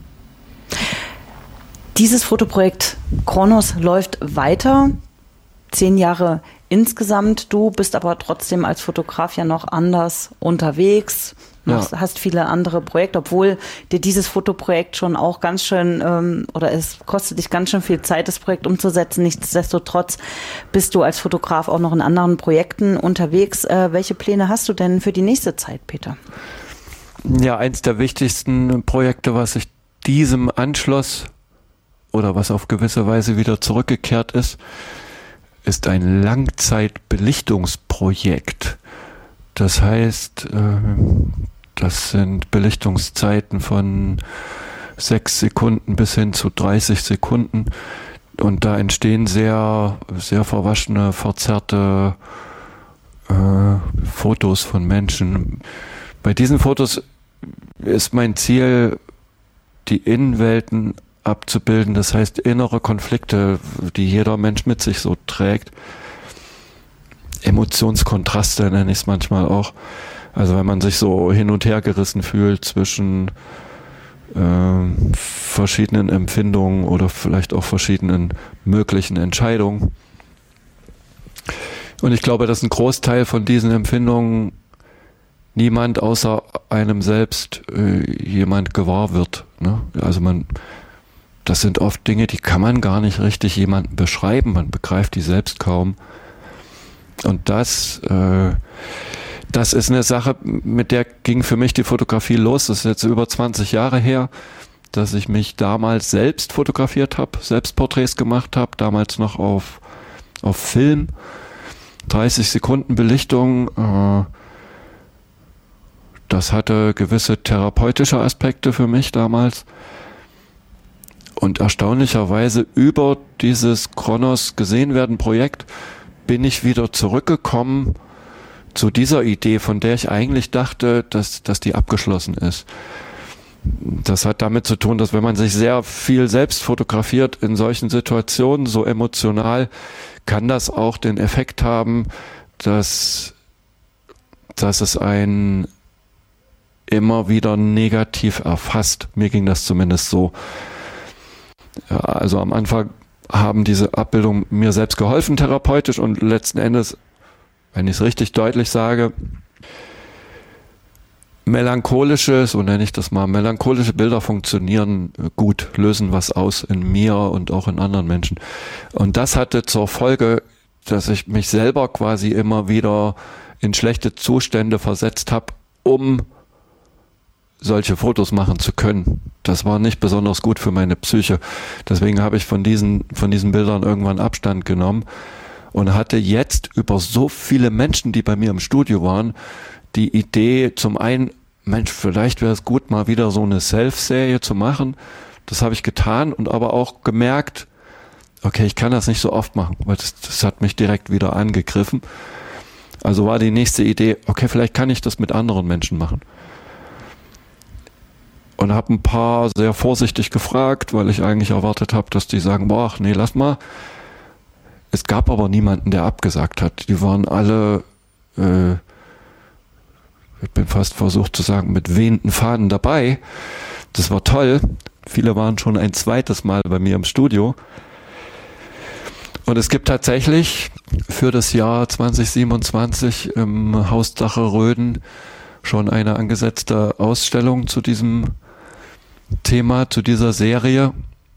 Dieses Fotoprojekt Kronos läuft weiter. Zehn Jahre insgesamt. Du bist aber trotzdem als Fotograf ja noch anders unterwegs. Ja. Hast viele andere Projekte, obwohl dir dieses Fotoprojekt schon auch ganz schön, ähm, oder es kostet dich ganz schön viel Zeit, das Projekt umzusetzen. Nichtsdestotrotz bist du als Fotograf auch noch in anderen Projekten unterwegs. Äh, welche Pläne hast du denn für die nächste Zeit, Peter? Ja, eins der wichtigsten Projekte, was sich diesem anschloss oder was auf gewisse Weise wieder zurückgekehrt ist, ist ein Langzeitbelichtungsprojekt. Das heißt, das sind Belichtungszeiten von sechs Sekunden bis hin zu dreißig Sekunden, Und da entstehen sehr, sehr verwaschene, verzerrte äh, Fotos von Menschen. Bei diesen Fotos ist mein Ziel, die Innenwelten abzubilden, das heißt innere Konflikte, die jeder Mensch mit sich so trägt. Emotionskontraste nenne ich es manchmal auch. Also wenn man sich so hin und her gerissen fühlt zwischen äh, verschiedenen Empfindungen oder vielleicht auch verschiedenen möglichen Entscheidungen. Und ich glaube, dass ein Großteil von diesen Empfindungen niemand außer einem selbst äh, jemand gewahr wird. Ne? Also man, das sind oft Dinge, die kann man gar nicht richtig jemandem beschreiben. Man begreift die selbst kaum. Und das, äh, das ist eine Sache, mit der ging für mich die Fotografie los. Das ist jetzt über zwanzig Jahre her, dass ich mich damals selbst fotografiert habe, selbst Porträts gemacht habe, damals noch auf, auf Film, dreißig Sekunden Belichtung. Äh, das hatte gewisse therapeutische Aspekte für mich damals. Und erstaunlicherweise über dieses Kronos gesehen werden Projekt bin ich wieder zurückgekommen zu dieser Idee, von der ich eigentlich dachte, dass, dass die abgeschlossen ist. Das hat damit zu tun, dass wenn man sich sehr viel selbst fotografiert in solchen Situationen, so emotional, kann das auch den Effekt haben, dass, dass es einen immer wieder negativ erfasst. Mir ging das zumindest so. Ja, also am Anfang haben diese Abbildungen mir selbst geholfen, therapeutisch, und letzten Endes, wenn ich es richtig deutlich sage, melancholische, so nenne ich das mal, melancholische Bilder funktionieren gut, lösen was aus in mir und auch in anderen Menschen. Und das hatte zur Folge, dass ich mich selber quasi immer wieder in schlechte Zustände versetzt habe, um solche Fotos machen zu können. Das war nicht besonders gut für meine Psyche. Deswegen habe ich von diesen, von diesen Bildern irgendwann Abstand genommen und hatte jetzt über so viele Menschen, die bei mir im Studio waren, die Idee, zum einen, Mensch, vielleicht wäre es gut, mal wieder so eine Self-Serie zu machen. Das habe ich getan und aber auch gemerkt, okay, ich kann das nicht so oft machen, weil das, das hat mich direkt wieder angegriffen. Also war die nächste Idee, okay, vielleicht kann ich das mit anderen Menschen machen. Und habe ein paar sehr vorsichtig gefragt, weil ich eigentlich erwartet habe, dass die sagen, boah, ach nee, lass mal. Es gab aber niemanden, der abgesagt hat. Die waren alle, äh, ich bin fast versucht zu sagen, mit wehenden Fahnen dabei. Das war toll. Viele waren schon ein zweites Mal bei mir im Studio. Und es gibt tatsächlich für das Jahr zwanzig siebenundzwanzig im Haus Dache-Röden schon eine angesetzte Ausstellung zu diesem Thema, zu dieser Serie.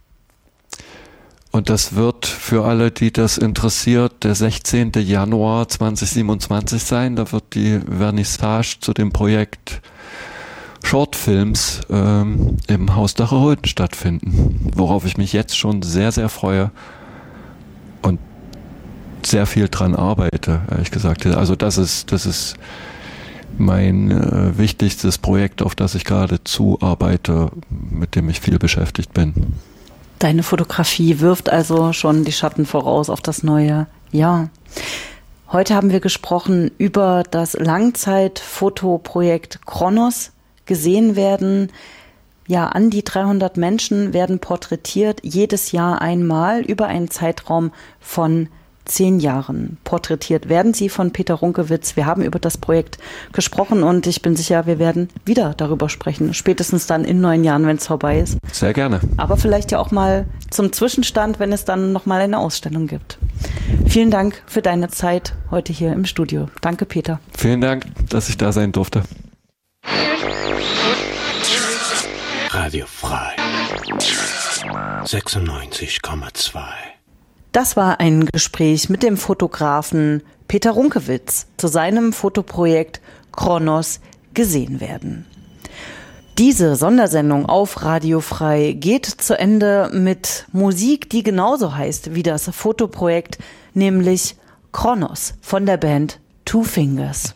Und das wird für alle, die das interessiert, der sechzehnten Januar zweitausendsiebenundzwanzig sein. Da wird die Vernissage zu dem Projekt Shortfilms ähm, im Haus Dache-Röden stattfinden, worauf ich mich jetzt schon sehr, sehr freue und sehr viel dran arbeite, ehrlich gesagt. Also das ist, das ist mein äh, wichtigstes Projekt, auf das ich gerade zuarbeite, mit dem ich viel beschäftigt bin. Deine Fotografie wirft also schon die Schatten voraus auf das neue Jahr. Heute haben wir gesprochen über das Langzeitfotoprojekt Kronos. Gesehen werden, ja, an die dreihundert Menschen werden porträtiert, jedes Jahr einmal über einen Zeitraum von zehn Jahren. Porträtiert werden sie von Peter Runkewitz. Wir haben über das Projekt gesprochen und ich bin sicher, wir werden wieder darüber sprechen. Spätestens dann in neun Jahren, wenn es vorbei ist. Sehr gerne. Aber vielleicht ja auch mal zum Zwischenstand, wenn es dann nochmal eine Ausstellung gibt. Vielen Dank für deine Zeit heute hier im Studio. Danke, Peter. Vielen Dank, dass ich da sein durfte. Radio Frei sechsundneunzig Komma zwei. Das war ein Gespräch mit dem Fotografen Peter Runkewitz zu seinem Fotoprojekt Kronos gesehen werden. Diese Sondersendung auf Radio Frei geht zu Ende mit Musik, die genauso heißt wie das Fotoprojekt, nämlich Kronos von der Band Two Fingers.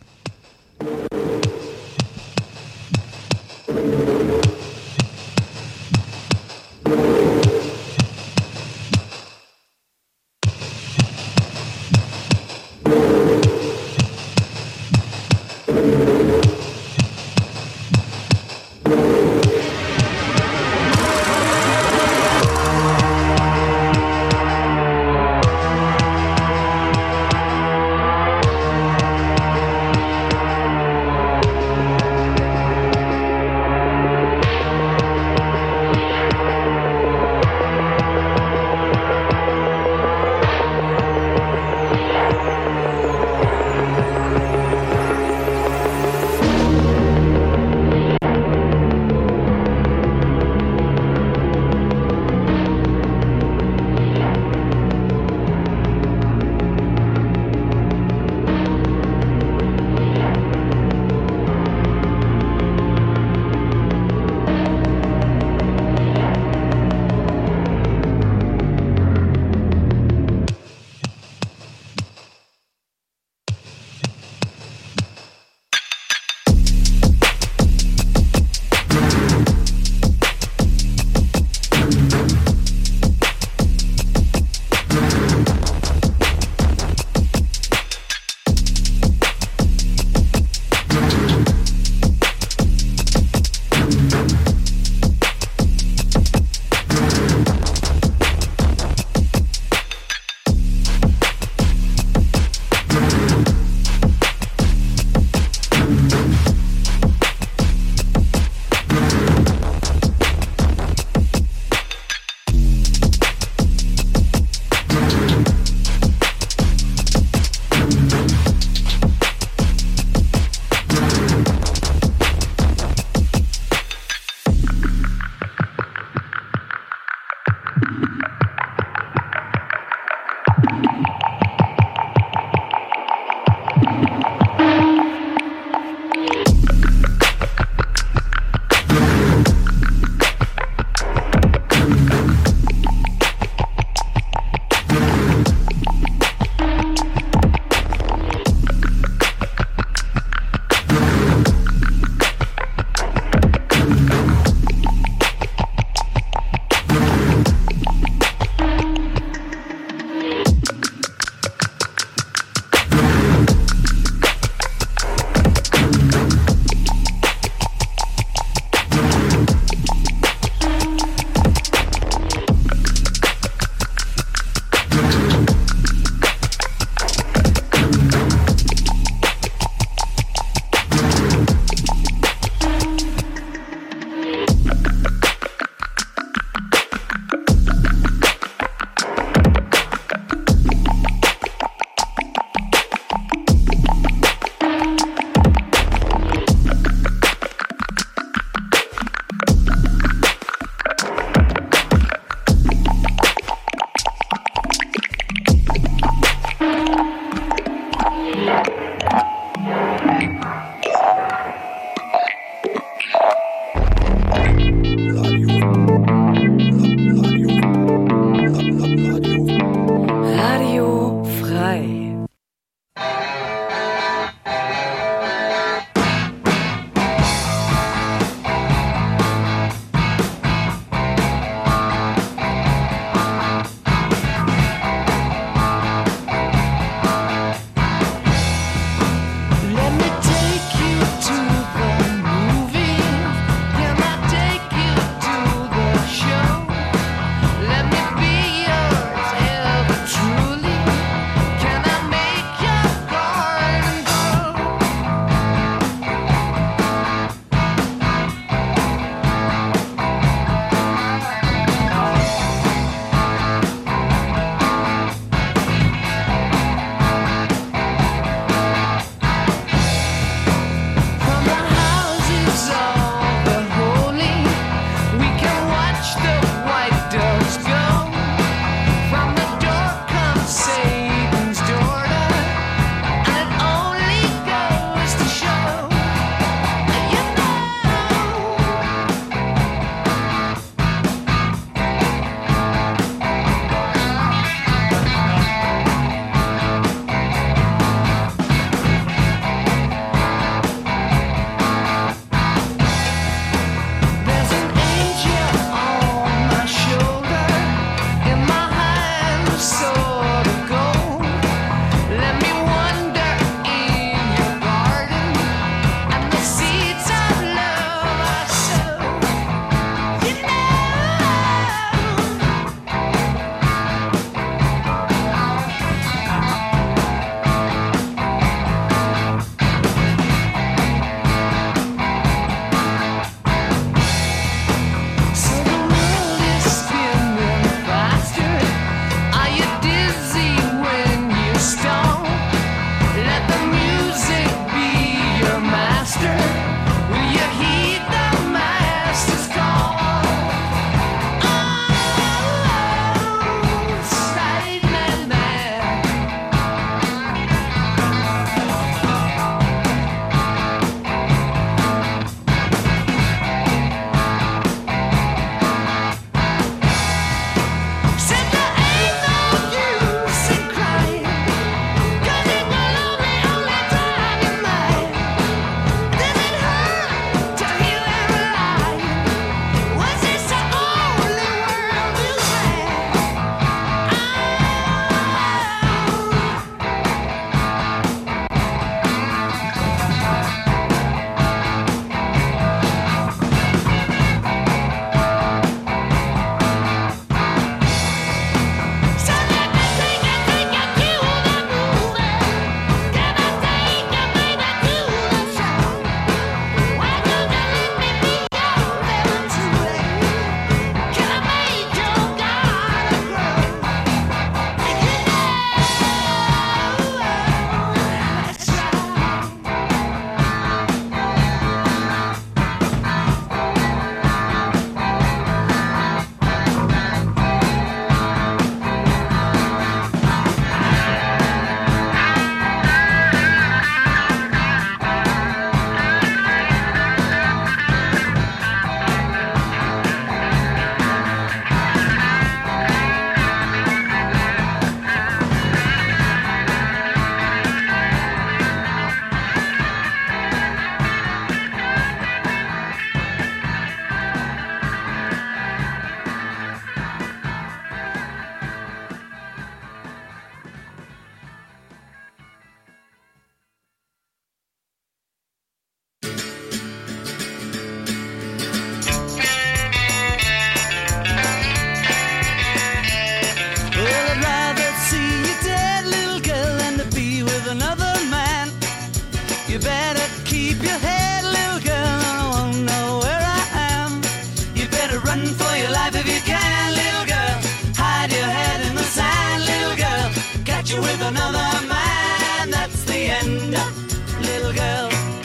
catch you with another man, that's the end, little girl.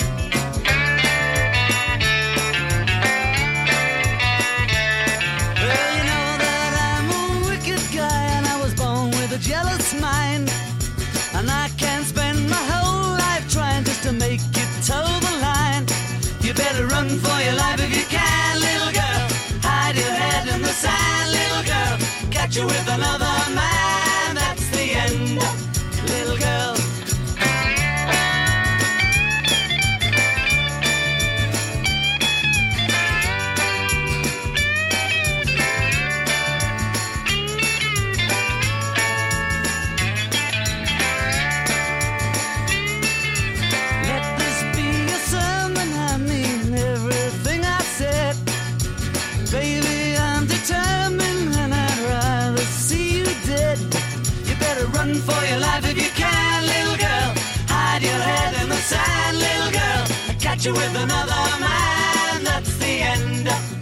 Well, you know that I'm a wicked guy, and I was born with a jealous mind, and I can't spend my whole life trying just to make you toe the line. You better run for your life if you can, little girl. Hide your head in the sand, little girl. Catch you with another man, that's the end, little girl. Run for your life if you can, little girl. Hide your head in the sand, little girl. Catch you with another man, that's the end.